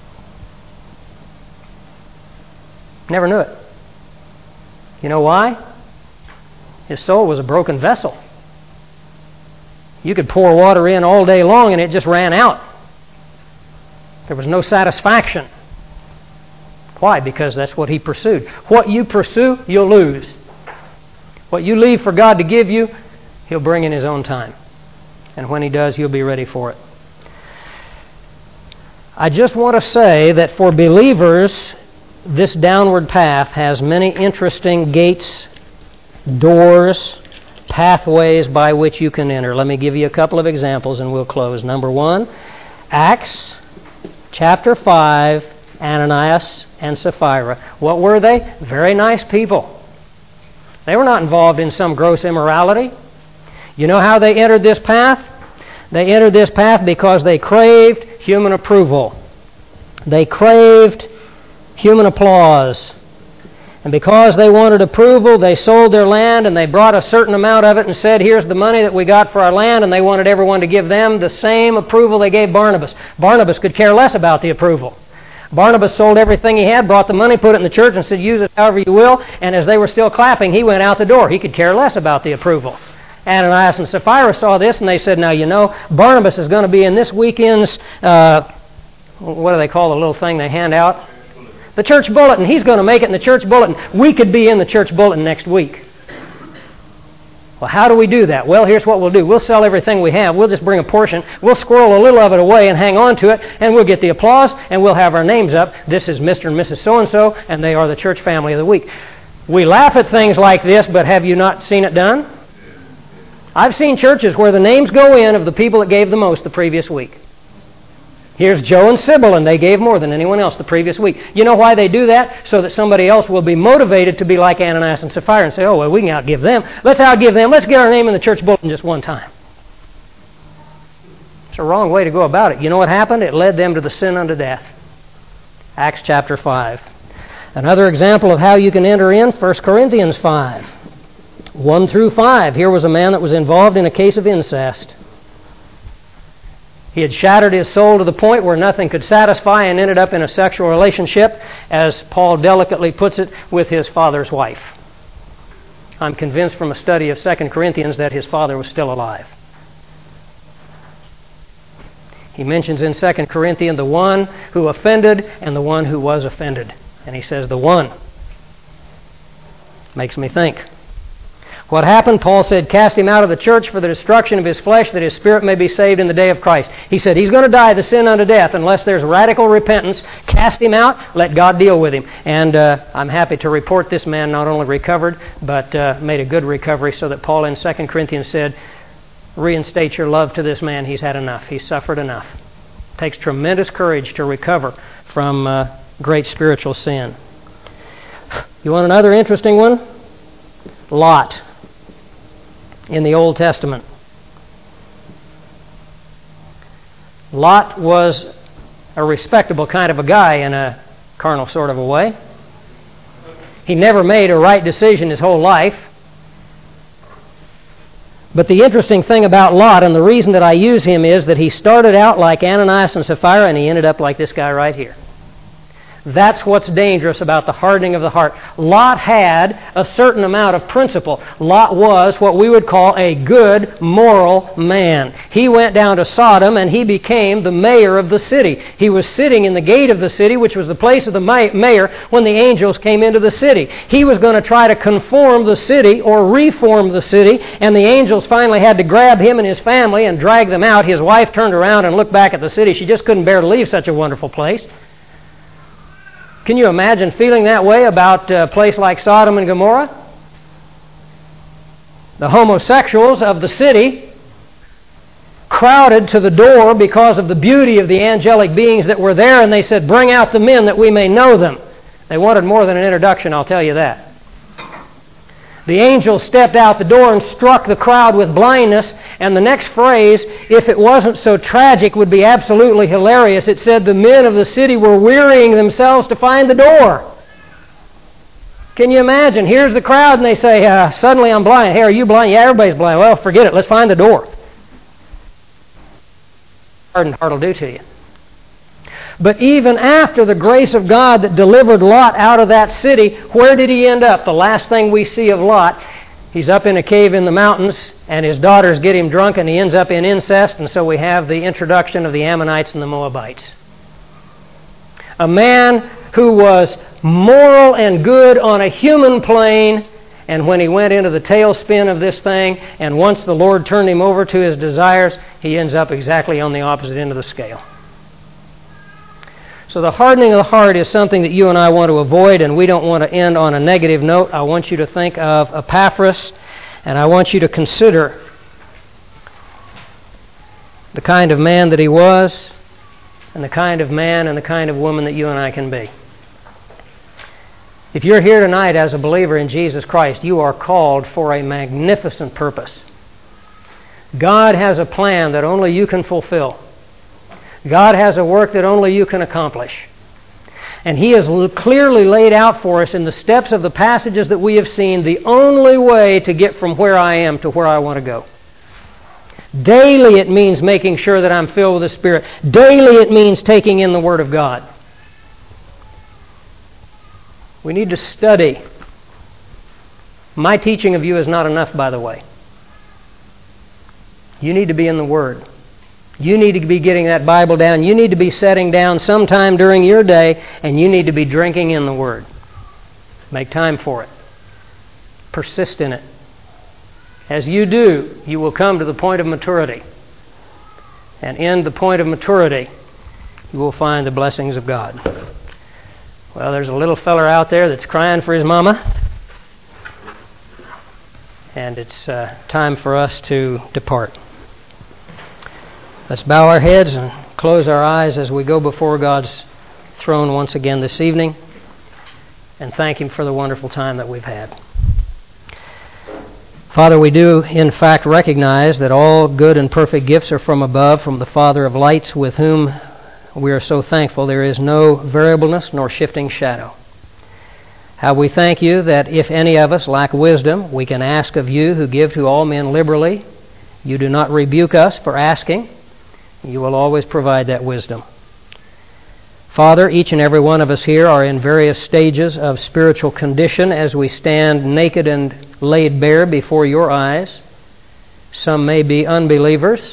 Never knew it. You know why? His soul was a broken vessel. You could pour water in all day long and it just ran out. There was no satisfaction. Why? Because that's what he pursued. What you pursue, you'll lose. What you leave for God to give you, He'll bring in His own time. And when He does, you'll be ready for it. I just want to say that for believers, this downward path has many interesting gates, doors, pathways by which you can enter. Let me give you a couple of examples and we'll close. Number one, Acts chapter five, Ananias and Sapphira. What were they? Very nice people. They were not involved in some gross immorality. You know how they entered this path? They entered this path because they craved human approval. They craved human applause. And because they wanted approval, they sold their land and they brought a certain amount of it and said, here's the money that we got for our land, and they wanted everyone to give them the same approval they gave Barnabas. Barnabas could care less about the approval. Barnabas sold everything he had, brought the money, put it in the church, and said, use it however you will. And as they were still clapping, he went out the door. He could care less about the approval. Ananias and Sapphira saw this, and they said, now, you know, Barnabas is going to be in this weekend's, uh, what do they call the little thing they hand out? The church bulletin. He's going to make it in the church bulletin. We could be in the church bulletin next week. Well, how do we do that? Well, here's what we'll do. We'll sell everything we have. We'll just bring a portion. We'll squirrel a little of it away and hang on to it, and we'll get the applause, and we'll have our names up. This is Mister and Missus So-and-so, and they are the church family of the week. We laugh at things like this, but have you not seen it done? I've seen churches where the names go in of the people that gave the most the previous week. Here's Joe and Sybil, and they gave more than anyone else the previous week. You know why they do that? So that somebody else will be motivated to be like Ananias and Sapphira and say, oh, well, we can outgive them. Let's outgive them. Let's get our name in the church bulletin just one time. It's a wrong way to go about it. You know what happened? It led them to the sin unto death. Acts chapter five. Another example of how you can enter in, First Corinthians five. one through five. Here was a man that was involved in a case of incest. He had shattered his soul to the point where nothing could satisfy and ended up in a sexual relationship, as Paul delicately puts it, with his father's wife. I'm convinced from a study of Second Corinthians that his father was still alive. He mentions in Second Corinthians the one who offended and the one who was offended. And he says the one. Makes me think. What happened? Paul said, cast him out of the church for the destruction of his flesh, that his spirit may be saved in the day of Christ. He said he's going to die the sin unto death unless there's radical repentance. Cast him out, let God deal with him. And uh, I'm happy to report this man not only recovered, but uh, made a good recovery, so that Paul in Second Corinthians said, reinstate your love to this man. He's had enough. He's suffered enough. It takes tremendous courage to recover from uh, great spiritual sin. You want another interesting one? Lot. In the Old Testament. Lot was a respectable kind of a guy in a carnal sort of a way. He never made a right decision his whole life. But the interesting thing about Lot, and the reason that I use him, is that he started out like Ananias and Sapphira, and he ended up like this guy right here. That's what's dangerous about the hardening of the heart. Lot had a certain amount of principle. Lot was what we would call a good, moral man. He went down to Sodom and he became the mayor of the city. He was sitting in the gate of the city, which was the place of the mayor, when the angels came into the city. He was going to try to conform the city or reform the city, and the angels finally had to grab him and his family and drag them out. His wife turned around and looked back at the city. She just couldn't bear to leave such a wonderful place. Can you imagine feeling that way about a place like Sodom and Gomorrah? The homosexuals of the city crowded to the door because of the beauty of the angelic beings that were there, and they said, bring out the men that we may know them. They wanted more than an introduction, I'll tell you that. The angel stepped out the door and struck the crowd with blindness, and the next phrase, if it wasn't so tragic, would be absolutely hilarious. It said the men of the city were wearying themselves to find the door. Can you imagine? Here's the crowd, and they say, uh, suddenly I'm blind. Hey, are you blind? Yeah, everybody's blind. Well, forget it. Let's find the door. Hardened heart will do to you. But even after the grace of God that delivered Lot out of that city, where did he end up? The last thing we see of Lot, he's up in a cave in the mountains, and his daughters get him drunk, and he ends up in incest, and so we have the introduction of the Ammonites and the Moabites. A man who was moral and good on a human plane, and when he went into the tailspin of this thing, and once the Lord turned him over to his desires, he ends up exactly on the opposite end of the scale. So the hardening of the heart is something that you and I want to avoid, and we don't want to end on a negative note. I want you to think of Epaphras, and I want you to consider the kind of man that he was, and the kind of man and the kind of woman that you and I can be. If you're here tonight as a believer in Jesus Christ, you are called for a magnificent purpose. God has a plan that only you can fulfill. God has a work that only you can accomplish. And He has clearly laid out for us in the steps of the passages that we have seen the only way to get from where I am to where I want to go. Daily it means making sure that I'm filled with the Spirit. Daily it means taking in the Word of God. We need to study. My teaching of you is not enough, by the way. You need to be in the Word. You need to be getting that Bible down. You need to be setting down sometime during your day, and you need to be drinking in the Word. Make time for it. Persist in it. As you do, you will come to the point of maturity. And in the point of maturity, you will find the blessings of God. Well, there's a little feller out there that's crying for his mama. And it's uh, time for us to depart. Let's bow our heads and close our eyes as we go before God's throne once again this evening and thank Him for the wonderful time that we've had. Father, we do in fact recognize that all good and perfect gifts are from above, from the Father of lights, with whom we are so thankful there is no variableness nor shifting shadow. How we thank You that if any of us lack wisdom, we can ask of You who give to all men liberally. You do not rebuke us for asking. You will always provide that wisdom. Father, each and every one of us here are in various stages of spiritual condition as we stand naked and laid bare before Your eyes. Some may be unbelievers.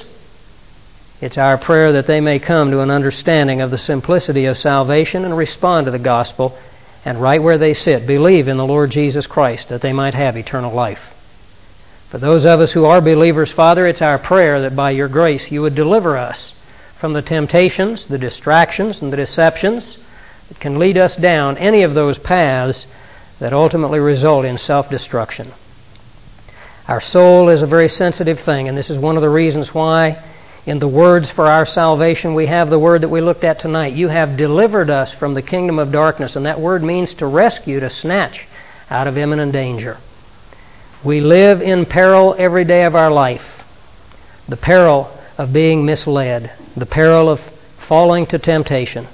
It's our prayer that they may come to an understanding of the simplicity of salvation and respond to the gospel, and right where they sit, believe in the Lord Jesus Christ that they might have eternal life. For those of us who are believers, Father, it's our prayer that by Your grace You would deliver us from the temptations, the distractions, and the deceptions that can lead us down any of those paths that ultimately result in self-destruction. Our soul is a very sensitive thing, and this is one of the reasons why in the words for our salvation we have the word that we looked at tonight. You have delivered us from the kingdom of darkness, and that word means to rescue, to snatch out of imminent danger. We live in peril every day of our life. The peril of being misled. The peril of falling to temptation.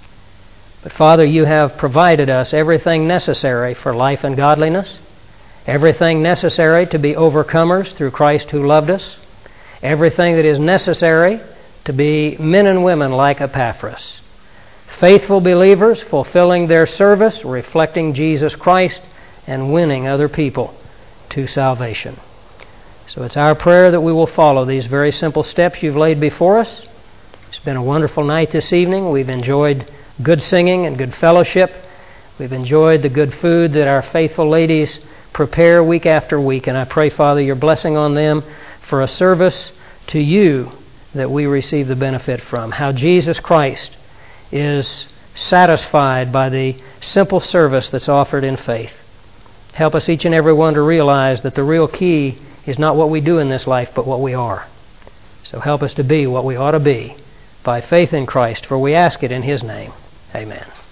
But Father, You have provided us everything necessary for life and godliness. Everything necessary to be overcomers through Christ who loved us. Everything that is necessary to be men and women like Epaphras. Faithful believers fulfilling their service, reflecting Jesus Christ, and winning other people to salvation. So it's our prayer that we will follow these very simple steps You've laid before us. It's been a wonderful night this evening. We've enjoyed good singing and good fellowship. We've enjoyed the good food that our faithful ladies prepare week after week. And I pray, Father, Your blessing on them for a service to You that we receive the benefit from. How Jesus Christ is satisfied by the simple service that's offered in faith. Help us each and every one to realize that the real key is not what we do in this life, but what we are. So help us to be what we ought to be by faith in Christ, for we ask it in His name. Amen.